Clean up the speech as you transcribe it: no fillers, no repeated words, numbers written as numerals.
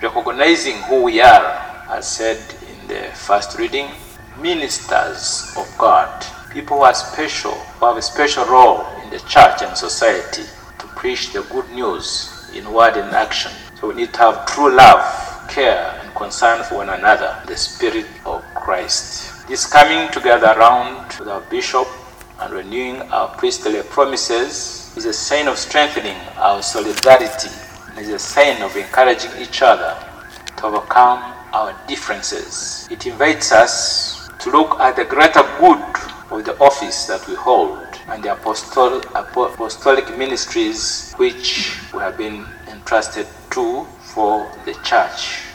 recognizing who we are, as said in the first reading, ministers of God, people who are special, who have a special role in the church and society to preach the good news in word and action. So we need to have true love, care, and concern for one another, the Spirit of Christ. This coming together around with our bishop and renewing our priestly promises is a sign of strengthening our solidarity and is a sign of encouraging each other to overcome our differences. It invites us to look at the greater good of the office that we hold and the apostolic ministries which we have been entrusted to for the church.